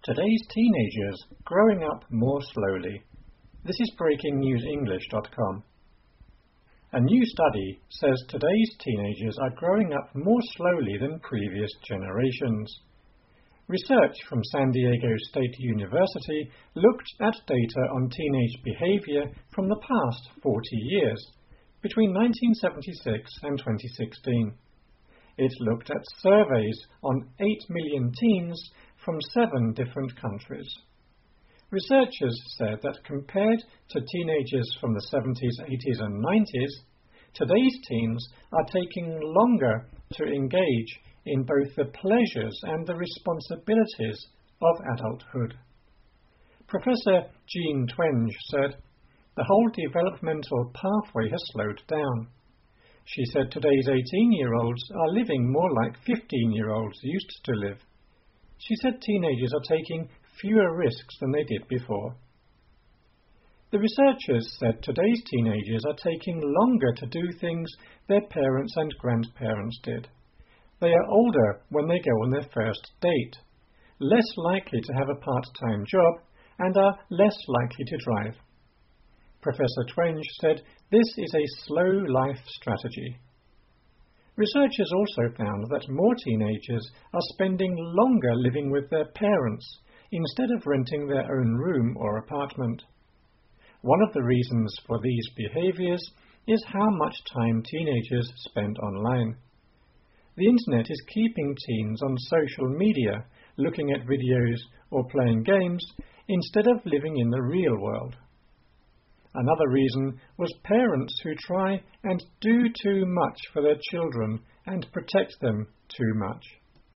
Today's teenagers growing up more slowly. This is BreakingNewsEnglish.com. A new study says today's teenagers are growing up more slowly than previous generations. Research from San Diego State University looked at data on teenage behavior from the past 40 years, between 1976 and 2016. It looked at surveys on 8 million teens from 7 different countries. Researchers said that compared to teenagers from the 70s, 80s and 90s, today's teens are taking longer to engage in both the pleasures and the responsibilities of adulthood. Professor Jean Twenge said, "The whole developmental pathway has slowed down." She said today's 18-year-olds are living more like 15-year-olds used to live. She said teenagers are taking fewer risks than they did before. The researchers said today's teenagers are taking longer to do things their parents and grandparents did. They are older when they go on their first date, less likely to have a part-time job, and are less likely to drive. Professor Twenge said this is a slow life strategy. Researchers also found that more teenagers are spending longer living with their parents instead of renting their own room or apartment. One of the reasons for these behaviors is how much time teenagers spend online. The internet is keeping teens on social media, looking at videos or playing games, instead of living in the real world. Another reason was parents who try and do too much for their children and protect them too much.